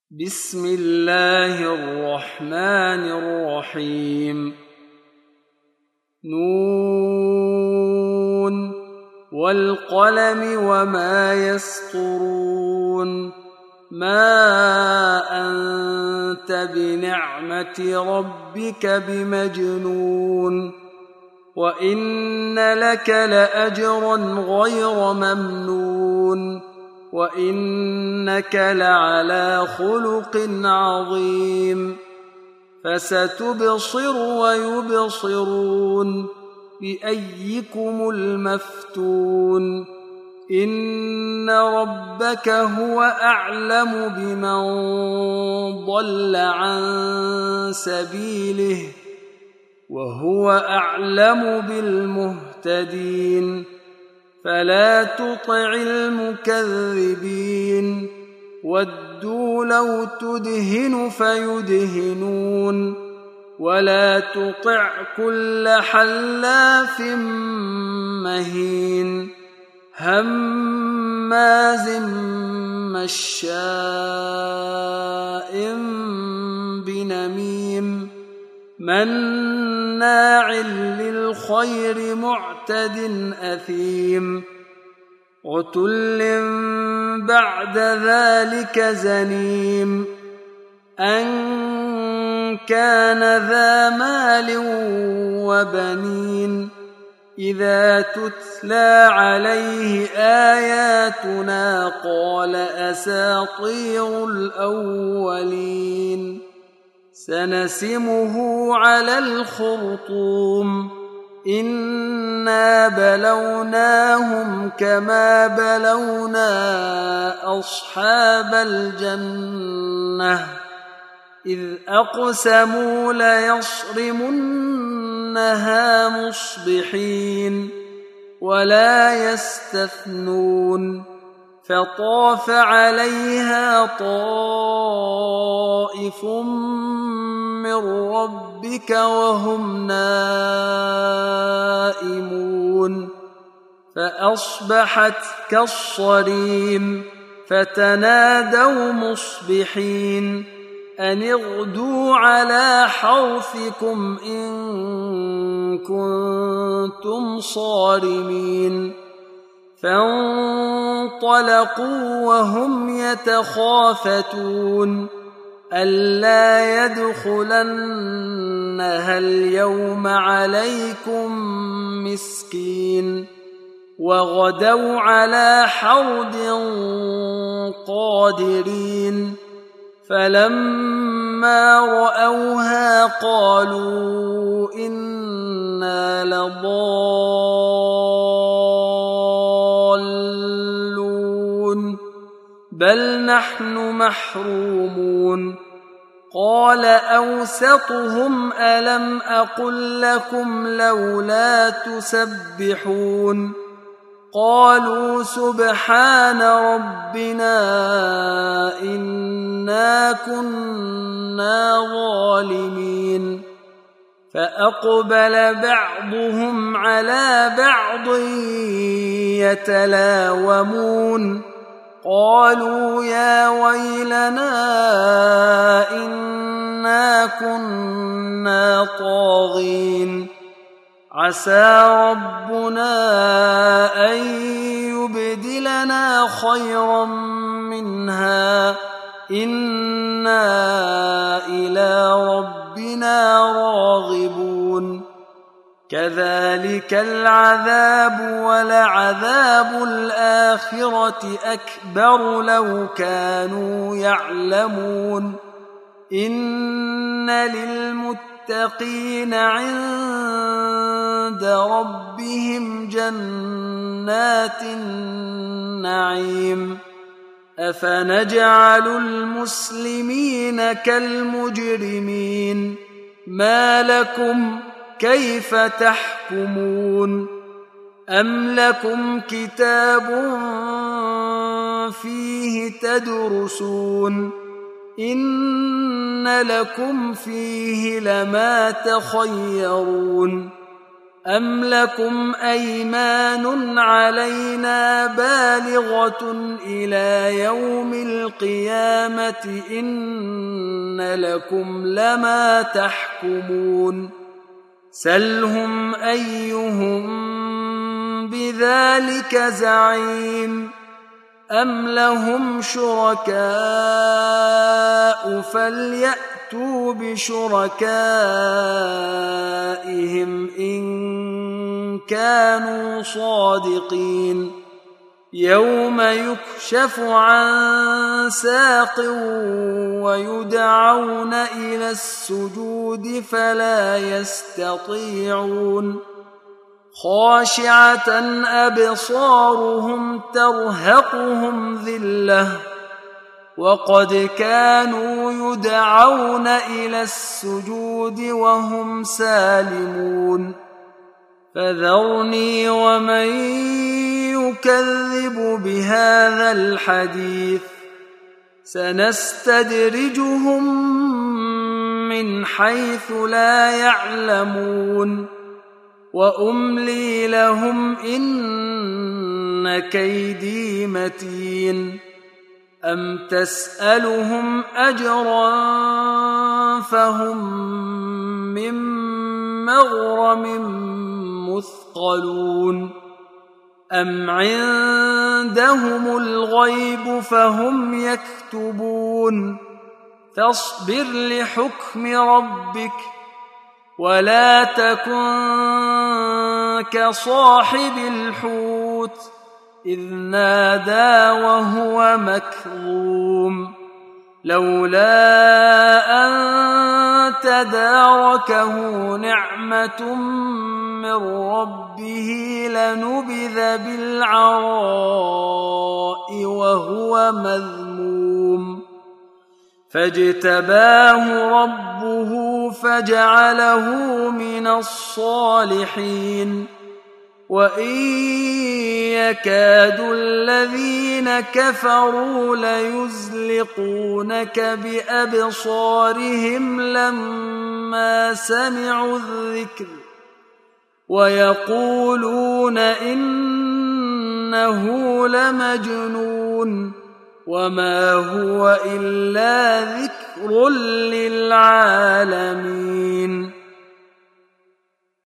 بسم الله الرحمن الرحيم. نون والقلم وما يسطرون. ما أنت بنعمة ربك بمجنون. وإن لك لأجرا غير ممنون. وإنك لعلى خلق عظيم. فستبصر ويبصرون بأيكم المفتون. إن ربك هو أعلم بمن ضل عن سبيله وهو أعلم بالمهتدين. فلا تطع المكذبين. ودوا لو تدهن فيدهنون. ولا تطع كل حلاف مهين هماز مشاء بنميم مناع للخير معتد أثيم عتل بعد ذلك زنيم أن كان ذا مال وبنين. إذا تتلى عليه آياتنا قال أساطير الأولين. سنسمه على الخرطوم. إنا بلوناهم كما بلونا أصحاب الجنة إذ أقسموا ليصرمنها مصبحين ولا يستثنون. فطاف عليها طائف من ربك وهم نائمون. فأصبحت كالصريم. فتنادوا مصبحين أن اغدوا على حرثكم إن كنتم صارمين. فانطلقوا وهم يتخافتون ألا يدخلنها اليوم عليكم مسكين. وغدوا على حرد قادرين. فلما رأوها قالوا إنا لضالون بل نحن محرومون. قال أوسطهم ألم أقل لكم لولا تسبحون. قالوا سبحان ربنا إنا كنا ظالمين. فأقبل بعضهم على بعض يتلاومون. قالوا يا ويلنا إنا كنا طاغين. عسى ربنا أن يبدلنا خيرا منها إنا إلى ربنا راغبون. كذلك العذاب ولعذاب الآخرة أكبر لو كانوا يعلمون. إن للمتقين عند ربهم جنات النعيم. أفنجعل المسلمين كالمجرمين. ما لكم كيف تحكمون. أم لكم كتاب فيه تدرسون إن لكم فيه لما تخيرون. أم لكم أيمان علينا بالغة إلى يوم القيامة إن لكم لما تحكمون سلهم أيهم بذلك زعيم أم لهم شركاء فليأتوا بشركائهم إن كانوا صادقين يوم يكشف عن ساق ويدعون إلى السجود فلا يستطيعون خاشعة أبصارهم ترهقهم ذلة وقد كانوا يدعون إلى السجود وهم سالمون فذرني ومن يكذب بهذا الحديث سنستدرجهم من حيث لا يعلمون وأملي لهم إن كيدي متين أم تسألهم أجرا فهم من مغرم مثقلون أم عندهم الغيب فهم يكتبون فاصبر لحكم ربك ولا تكن كصاحب الحوت إذ نادى وهو مكظوم لولا أن تداركه نعمة من ربه لنبذ بالعراء وهو مذموم فاجتباه ربه فجعله من الصالحين وإن يكاد الذين كفروا ليزلقونك بأبصارهم لما سمعوا الذكر ويقولون إنه لمجنون وما هو إلا ذكر للعالمين